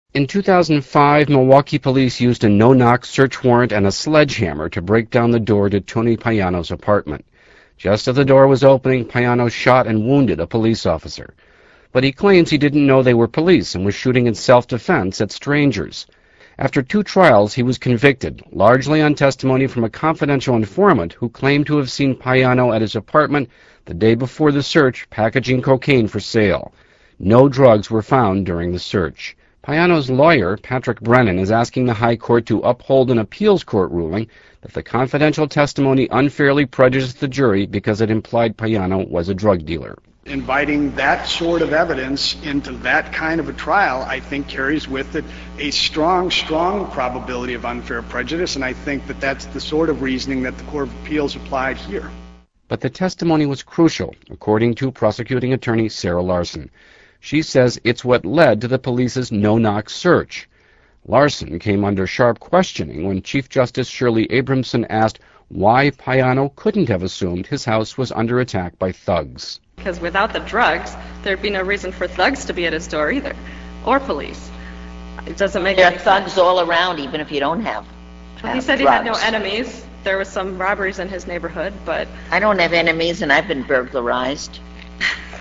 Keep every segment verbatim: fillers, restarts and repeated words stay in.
In two thousand five, Milwaukee police used a no-knock search warrant and a sledgehammer to break down the door to Tony Payano's apartment. Just as the door was opening, Payano shot and wounded a police officer. But he claims he didn't know they were police and was shooting in self-defense at strangers. After two trials, he was convicted, largely on testimony from a confidential informant who claimed to have seen Payano at his apartment the day before the search, packaging cocaine for sale. No drugs were found during the search. Payano's lawyer, Patrick Brennan, is asking the High Court to uphold an appeals court ruling that the confidential testimony unfairly prejudiced the jury because it implied Payano was a drug dealer. Inviting that sort of evidence into that kind of a trial, I think, carries with it a strong, strong probability of unfair prejudice, and I think that that's the sort of reasoning that the Court of Appeals applied here. But the testimony was crucial, according to prosecuting attorney Sarah Larson. She says it's what led to the police's no-knock search. Larson came under sharp questioning when Chief Justice Shirley Abrahamson asked why Payano couldn't have assumed his house was under attack by thugs. Because without the drugs, there'd be no reason for thugs to be at his door either, or police. It doesn't make there any are thugs sense. all around, even if you don't have, Well, have he said drugs. he had no enemies. There was some robberies in his neighborhood, but I don't have enemies, and I've been burglarized.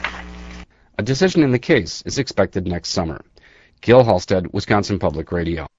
A decision in the case is expected next summer. Gil Halstead, Wisconsin Public Radio.